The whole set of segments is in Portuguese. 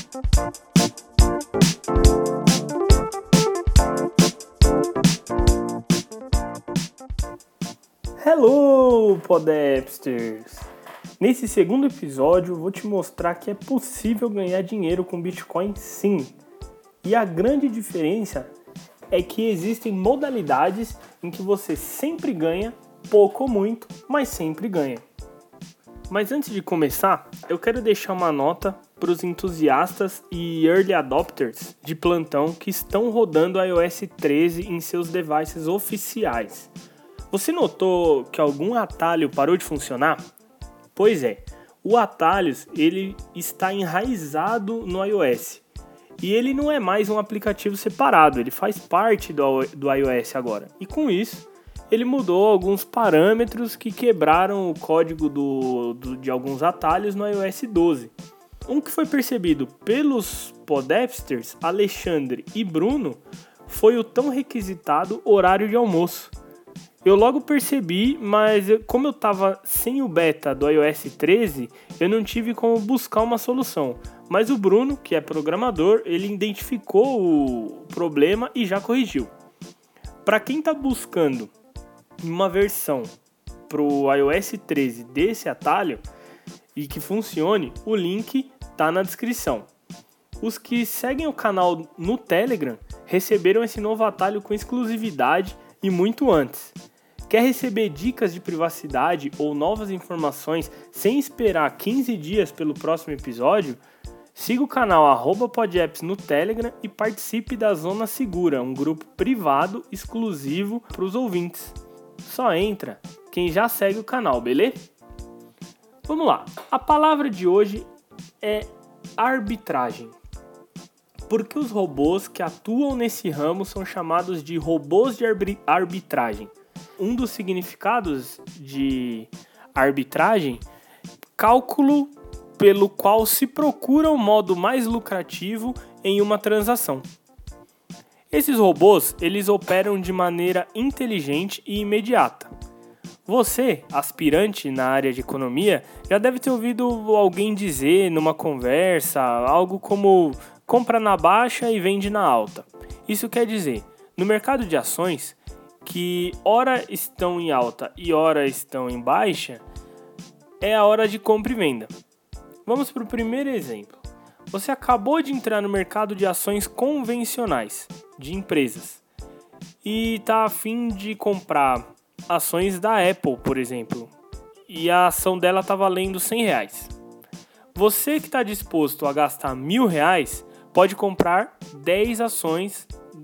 Hello, Podapsters! Nesse segundo episódio, eu vou te mostrar que é possível ganhar dinheiro com Bitcoin sim. E a grande diferença é que existem modalidades em que você sempre ganha, pouco ou muito, mas sempre ganha. Mas antes de começar, eu quero deixar uma nota para os entusiastas e early adopters de plantão que estão rodando a iOS 13 em seus devices oficiais. Você notou que algum atalho parou de funcionar? Pois é, o Atalhos ele está enraizado no iOS e ele não é mais um aplicativo separado, ele faz parte do iOS agora. E com isso, ele mudou alguns parâmetros que quebraram o código de alguns atalhos no iOS 12. Um que foi percebido pelos Podapsters, Alexandre e Bruno, foi o tão requisitado horário de almoço. Eu logo percebi, mas como eu estava sem o beta do iOS 13, eu não tive como buscar uma solução. Mas o Bruno, que é programador, ele identificou o problema e já corrigiu. Para quem está buscando uma versão para o iOS 13 desse atalho e que funcione, o link está na descrição. Os que seguem o canal no Telegram receberam esse novo atalho com exclusividade e muito antes. Quer receber dicas de privacidade ou novas informações sem esperar 15 dias pelo próximo episódio? Siga o canal @podapps no Telegram e participe da Zona Segura, um grupo privado exclusivo para os ouvintes. Só entra quem já segue o canal, beleza? Vamos lá, a palavra de hoje é arbitragem. Por que os robôs que atuam nesse ramo são chamados de robôs de arbitragem? Um dos significados de arbitragem, cálculo pelo qual se procura um modo mais lucrativo em uma transação. Esses robôs, eles operam de maneira inteligente e imediata. Você, aspirante na área de economia, já deve ter ouvido alguém dizer numa conversa algo como compra na baixa e vende na alta. Isso quer dizer, no mercado de ações, que ora estão em alta e ora estão em baixa, é a hora de compra e venda. Vamos para o primeiro exemplo. Você acabou de entrar no mercado de ações convencionais, de empresas, e está a fim de comprar ações da Apple, por exemplo, e a ação dela está valendo R$100. Você que está disposto a gastar R$1.000, pode comprar 10 ações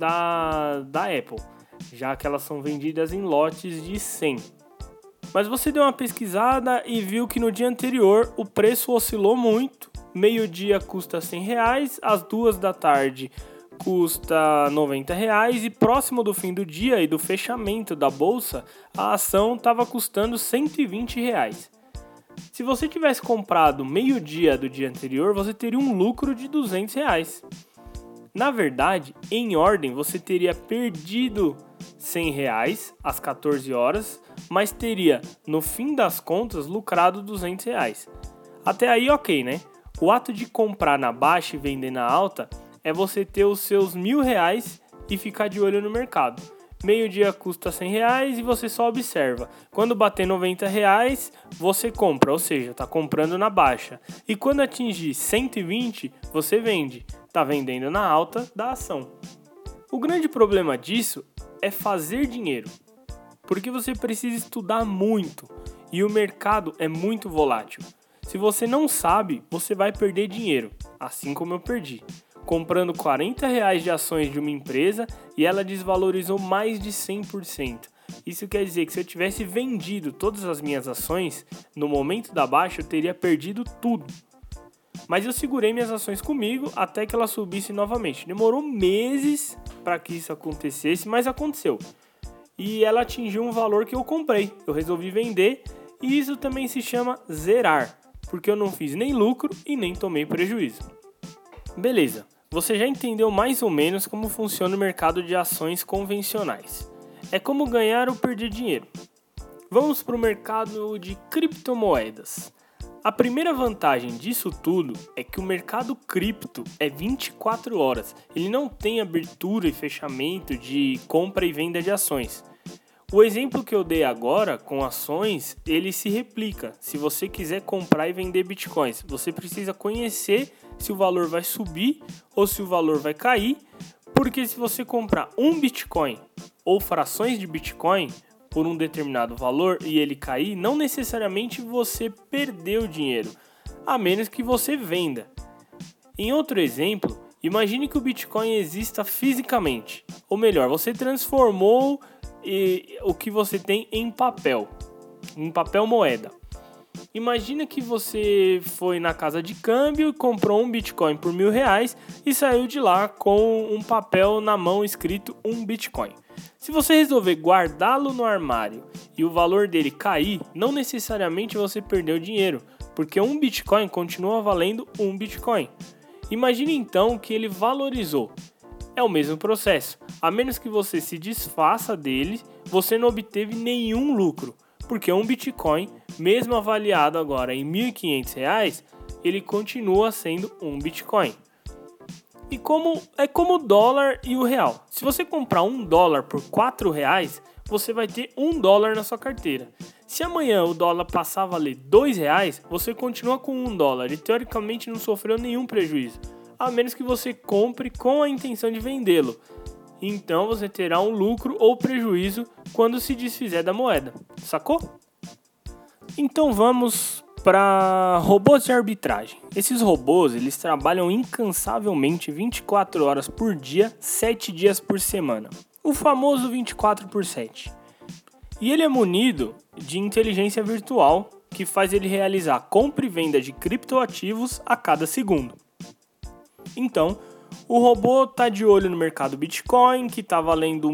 da Apple, já que elas são vendidas em lotes de 100. Mas você deu uma pesquisada e viu que no dia anterior o preço oscilou muito. Meio-dia custa R$100, às 2 da tarde custa R$90 e próximo do fim do dia e do fechamento da bolsa, a ação estava custando R$120. Se você tivesse comprado meio-dia do dia anterior, você teria um lucro de R$200. Na verdade, em ordem, você teria perdido R$100 às 14 horas, mas teria, no fim das contas, lucrado R$200. Até aí, ok, né? O ato de comprar na baixa e vender na alta é você ter os seus R$1.000 e ficar de olho no mercado. Meio-dia custa R$100 e você só observa. Quando bater R$90, você compra, ou seja, está comprando na baixa. E quando atingir 120, você vende. Está vendendo na alta da ação. O grande problema disso é fazer dinheiro, porque você precisa estudar muito e o mercado é muito volátil. Se você não sabe, você vai perder dinheiro, assim como eu perdi, comprando R$40 de ações de uma empresa e ela desvalorizou mais de 100%. Isso quer dizer que se eu tivesse vendido todas as minhas ações, no momento da baixa eu teria perdido tudo. Mas eu segurei minhas ações comigo até que ela subisse novamente. Demorou meses para que isso acontecesse, mas aconteceu. E ela atingiu um valor que eu comprei. Eu resolvi vender e isso também se chama zerar, porque eu não fiz nem lucro e nem tomei prejuízo. Beleza, você já entendeu mais ou menos como funciona o mercado de ações convencionais. É como ganhar ou perder dinheiro. Vamos para o mercado de criptomoedas. A primeira vantagem disso tudo é que o mercado cripto é 24 horas. Ele não tem abertura e fechamento de compra e venda de ações. O exemplo que eu dei agora com ações, ele se replica. Se você quiser comprar e vender bitcoins, você precisa conhecer se o valor vai subir ou se o valor vai cair, porque se você comprar um bitcoin ou frações de bitcoin por um determinado valor e ele cair, não necessariamente você perdeu dinheiro, a menos que você venda. Em outro exemplo, imagine que o bitcoin exista fisicamente, ou melhor, você transformou o que você tem em papel moeda. Imagina que você foi na casa de câmbio e comprou um bitcoin por R$1.000 e saiu de lá com um papel na mão escrito 1 bitcoin. Se você resolver guardá-lo no armário e o valor dele cair, não necessariamente você perdeu dinheiro, porque 1 bitcoin continua valendo 1 bitcoin. Imagine então que ele valorizou. É o mesmo processo. A menos que você se desfaça dele, você não obteve nenhum lucro, porque um bitcoin, mesmo avaliado agora em R$1.500, ele continua sendo um bitcoin. E como o dólar e o real. Se você comprar $1 por R$4, você vai ter $1 na sua carteira. Se amanhã o dólar passar a valer R$2, você continua com $1 e teoricamente não sofreu nenhum prejuízo, a menos que você compre com a intenção de vendê-lo. Então você terá um lucro ou prejuízo quando se desfizer da moeda, sacou? Então vamos para robôs de arbitragem. Esses robôs, eles trabalham incansavelmente 24 horas por dia, 7 dias por semana. O famoso 24/7. E ele é munido de inteligência virtual, que faz ele realizar compra e venda de criptoativos a cada segundo. Então, o robô está de olho no mercado Bitcoin, que está vendendo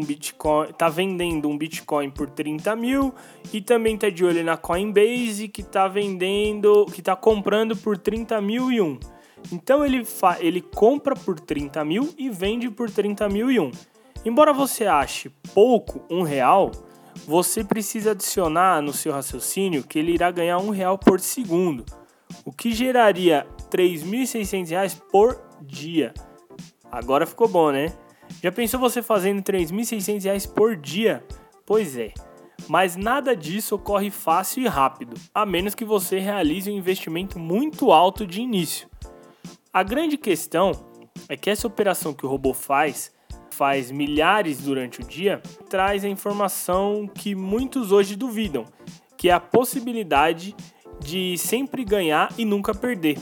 um Bitcoin por 30 mil, e também está de olho na Coinbase, que está comprando por 30.001. Então ele compra por 30 mil e vende por 30.001. Embora você ache pouco R$1, você precisa adicionar no seu raciocínio que ele irá ganhar R$1 por segundo, o que geraria R$3.600 por dia. Agora ficou bom, né? Já pensou você fazendo R$3.600 por dia? Pois é, mas nada disso ocorre fácil e rápido, a menos que você realize um investimento muito alto de início. A grande questão é que essa operação que o robô faz milhares durante o dia, traz a informação que muitos hoje duvidam, que é a possibilidade de sempre ganhar e nunca perder.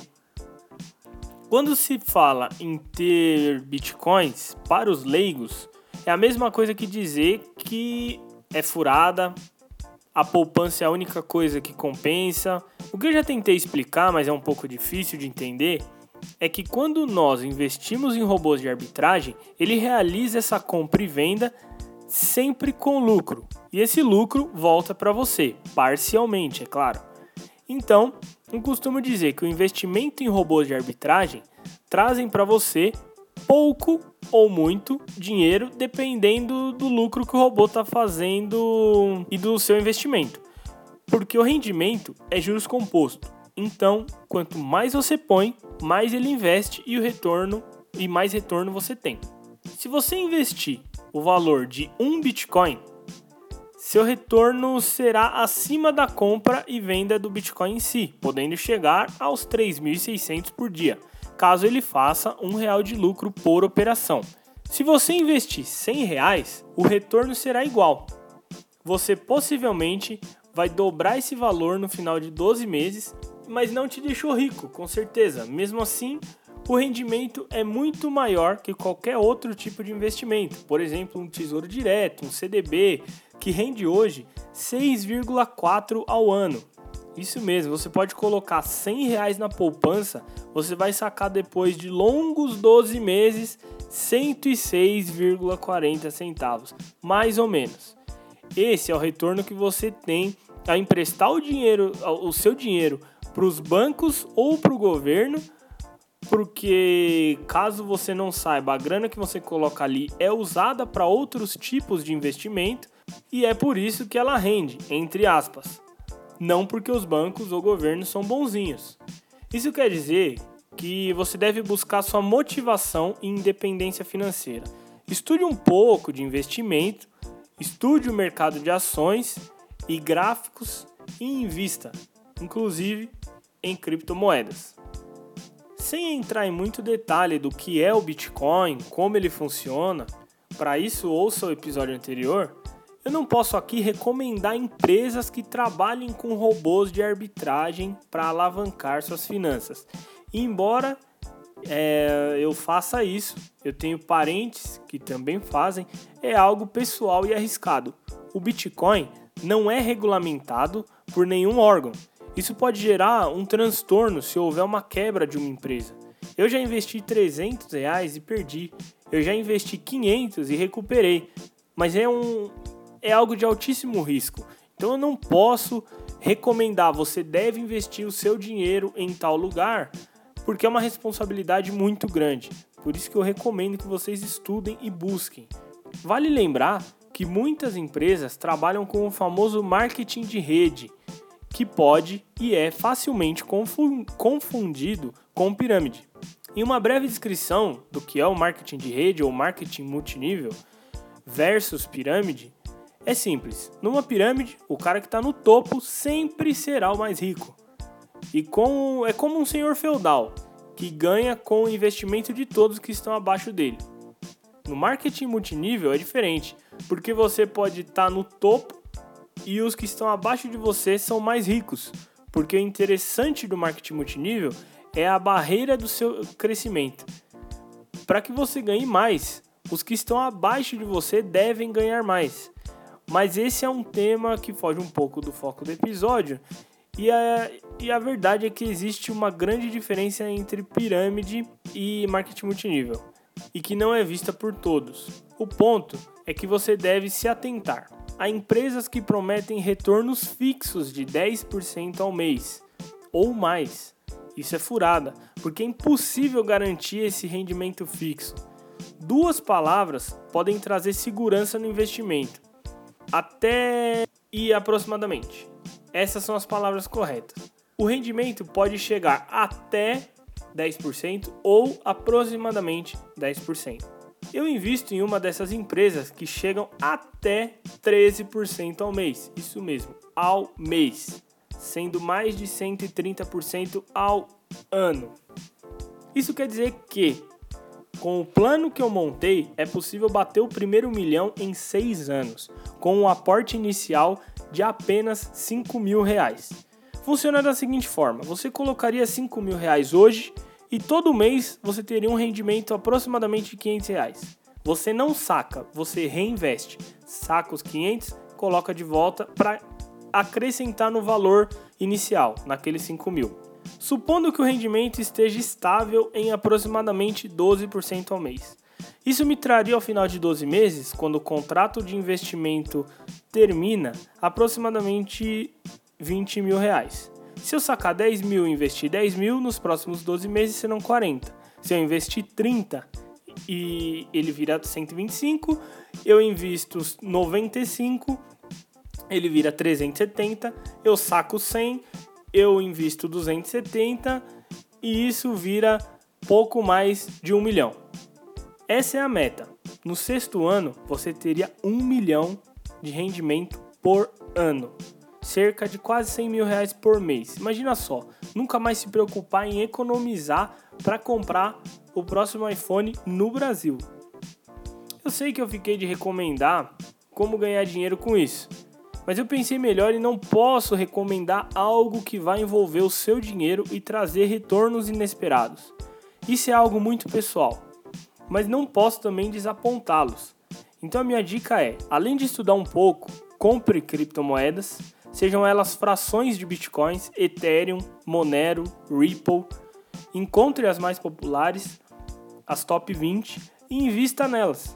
Quando se fala em ter bitcoins, para os leigos, é a mesma coisa que dizer que é furada, a poupança é a única coisa que compensa. O que eu já tentei explicar, mas é um pouco difícil de entender, é que quando nós investimos em robôs de arbitragem, ele realiza essa compra e venda sempre com lucro. E esse lucro volta para você, parcialmente, é claro. Então, eu costumo dizer que o investimento em robôs de arbitragem trazem para você pouco ou muito dinheiro, dependendo do lucro que o robô está fazendo e do seu investimento. Porque o rendimento é juros composto. Então, quanto mais você põe, mais ele investe e mais retorno você tem. Se você investir o valor de 1 Bitcoin, seu retorno será acima da compra e venda do Bitcoin em si, podendo chegar aos 3.600 por dia, caso ele faça R$1 de lucro por operação. Se você investir R$100, o retorno será igual. Você possivelmente vai dobrar esse valor no final de 12 meses, mas não te deixou rico, com certeza. Mesmo assim, o rendimento é muito maior que qualquer outro tipo de investimento. Por exemplo, um tesouro direto, um CDB, que rende hoje 6,4% ao ano. Isso mesmo, você pode colocar R$100 na poupança, você vai sacar depois de longos 12 meses 106,40 centavos, mais ou menos. Esse é o retorno que você tem a emprestar o seu dinheiro para os bancos ou para o governo, porque caso você não saiba, a grana que você coloca ali é usada para outros tipos de investimento e é por isso que ela rende, entre aspas. não porque os bancos ou governos são bonzinhos. Isso quer dizer que você deve buscar sua motivação e independência financeira. Estude um pouco de investimento, estude o mercado de ações e gráficos e invista, inclusive em criptomoedas. Sem entrar em muito detalhe do que é o Bitcoin, como ele funciona, para isso ouça o episódio anterior, eu não posso aqui recomendar empresas que trabalhem com robôs de arbitragem para alavancar suas finanças. E embora eu faça isso, eu tenho parentes que também fazem, é algo pessoal e arriscado. O Bitcoin não é regulamentado por nenhum órgão. Isso pode gerar um transtorno se houver uma quebra de uma empresa. Eu já investi R$300 e perdi. Eu já investi 500 e recuperei. Mas é algo de altíssimo risco. Então eu não posso recomendar, você deve investir o seu dinheiro em tal lugar, porque é uma responsabilidade muito grande. Por isso que eu recomendo que vocês estudem e busquem. Vale lembrar que muitas empresas trabalham com o famoso marketing de rede, que pode e é facilmente confundido com pirâmide. Em uma breve descrição do que é o marketing de rede ou marketing multinível versus pirâmide, é simples. Numa pirâmide, o cara que está no topo sempre será o mais rico. É como um senhor feudal, que ganha com o investimento de todos que estão abaixo dele. No marketing multinível é diferente, porque você pode estar no topo e os que estão abaixo de você são mais ricos, porque o interessante do marketing multinível é a barreira do seu crescimento. Para que você ganhe mais, os que estão abaixo de você devem ganhar mais. Mas esse é um tema que foge um pouco do foco do episódio, e a verdade é que existe uma grande diferença entre pirâmide e marketing multinível, e que não é vista por todos. O ponto é que você deve se atentar a empresas que prometem retornos fixos de 10% ao mês, ou mais. Isso é furada, porque é impossível garantir esse rendimento fixo. Duas palavras podem trazer segurança no investimento. Até e aproximadamente. Essas são as palavras corretas. O rendimento pode chegar até 10% ou aproximadamente 10%. Eu invisto em uma dessas empresas que chegam até 13% ao mês. Isso mesmo, ao mês. Sendo mais de 130% ao ano. Isso quer dizer que, com o plano que eu montei, é possível bater o primeiro 1 milhão em 6 anos, com um aporte inicial de apenas R$5.000. Funciona da seguinte forma: você colocaria R$5.000 hoje e todo mês você teria um rendimento aproximadamente de R$500. Você não saca, você reinveste. Saca os 500, coloca de volta para acrescentar no valor inicial, naqueles 5.000. Supondo que o rendimento esteja estável em aproximadamente 12% ao mês. Isso me traria ao final de 12 meses, quando o contrato de investimento termina, aproximadamente R$20.000. Se eu sacar 10 mil e investir 10 mil, nos próximos 12 meses serão 40. Se eu investir 30 e ele virar 125, eu invisto 95, ele vira 370, eu saco 100, eu invisto 270 e isso vira pouco mais de 1 milhão. Essa é a meta. No 6º ano, você teria 1 milhão de rendimento por ano. Cerca de quase R$100.000 por mês. Imagina só, nunca mais se preocupar em economizar para comprar o próximo iPhone no Brasil. Eu sei que eu fiquei de recomendar como ganhar dinheiro com isso, mas eu pensei melhor e não posso recomendar algo que vai envolver o seu dinheiro e trazer retornos inesperados. Isso é algo muito pessoal, mas não posso também desapontá-los. Então a minha dica é, além de estudar um pouco, compre criptomoedas, sejam elas frações de Bitcoins, Ethereum, Monero, Ripple. Encontre as mais populares, as top 20, e invista nelas.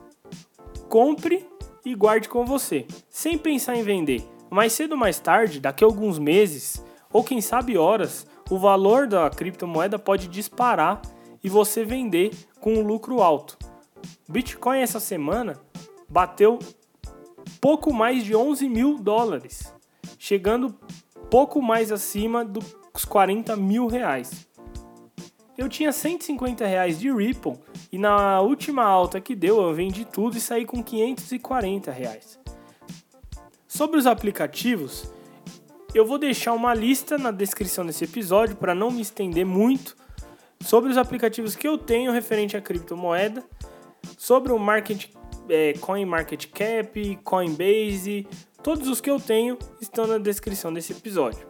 Compre e guarde com você, sem pensar em vender. Mais cedo ou mais tarde, daqui a alguns meses, ou quem sabe horas, o valor da criptomoeda pode disparar e você vender com um lucro alto. O Bitcoin essa semana bateu pouco mais de $11.000, chegando pouco mais acima dos 40 mil reais. Eu tinha 150 reais de Ripple e na última alta que deu eu vendi tudo e saí com 540 reais. Sobre os aplicativos, eu vou deixar uma lista na descrição desse episódio para não me estender muito sobre os aplicativos que eu tenho referente à criptomoeda, sobre o CoinMarketCap, Coinbase, todos os que eu tenho estão na descrição desse episódio.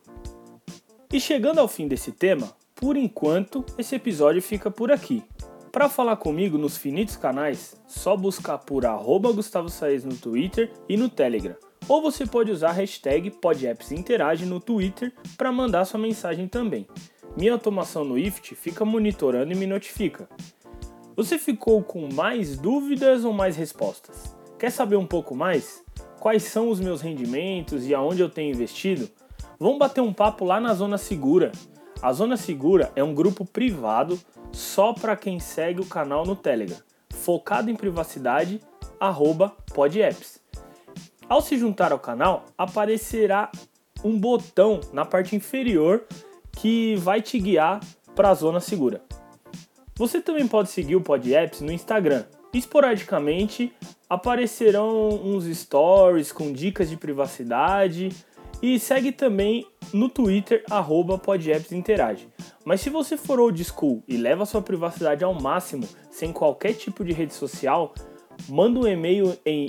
E chegando ao fim desse tema, por enquanto, esse episódio fica por aqui. Para falar comigo nos finitos canais, só buscar por @GustavoSaez no Twitter e no Telegram. Ou você pode usar a hashtag PodAppsInterage no Twitter para mandar sua mensagem também. Minha automação no IFT fica monitorando e me notifica. Você ficou com mais dúvidas ou mais respostas? Quer saber um pouco mais? Quais são os meus rendimentos e aonde eu tenho investido? Vamos bater um papo lá na Zona Segura. A Zona Segura é um grupo privado só para quem segue o canal no Telegram, focado em privacidade, @podapps. Ao se juntar ao canal, aparecerá um botão na parte inferior que vai te guiar para a Zona Segura. Você também pode seguir o PodApps no Instagram. Esporadicamente aparecerão uns stories com dicas de privacidade e segue também no Twitter @PodAppsInterage. Mas se você for old school e leva sua privacidade ao máximo, sem qualquer tipo de rede social, manda um e-mail em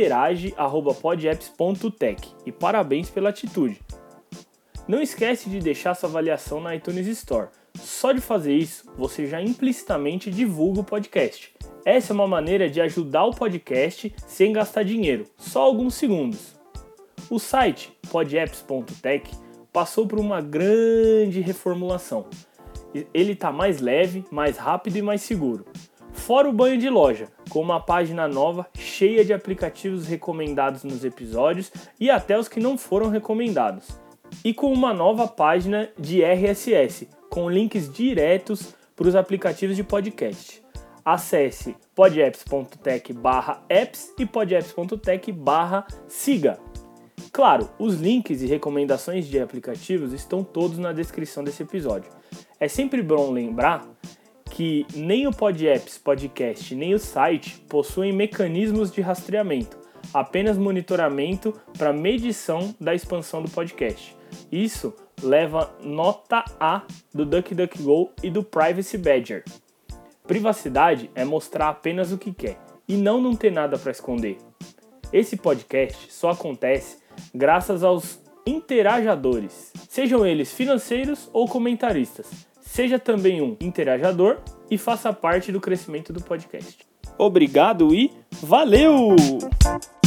interage@podapps.tech e parabéns pela atitude. Não esquece de deixar sua avaliação na iTunes Store. Só de fazer isso, você já implicitamente divulga o podcast. Essa é uma maneira de ajudar o podcast sem gastar dinheiro, só alguns segundos. O site podapps.tech passou por uma grande reformulação. Ele está mais leve, mais rápido e mais seguro. Fora o banho de loja, com uma página nova cheia de aplicativos recomendados nos episódios e até os que não foram recomendados. E com uma nova página de RSS, com links diretos para os aplicativos de podcast. Acesse podapps.tech/apps e podapps.tech/siga. Claro, os links e recomendações de aplicativos estão todos na descrição desse episódio. É sempre bom lembrar que nem o PodApps Podcast nem o site possuem mecanismos de rastreamento, apenas monitoramento para medição da expansão do podcast. Isso leva nota A do DuckDuckGo e do Privacy Badger. Privacidade é mostrar apenas o que quer e não ter nada para esconder. Esse podcast só acontece graças aos interajadores, sejam eles financeiros ou comentaristas. Seja também um interajador e faça parte do crescimento do podcast. Obrigado e valeu!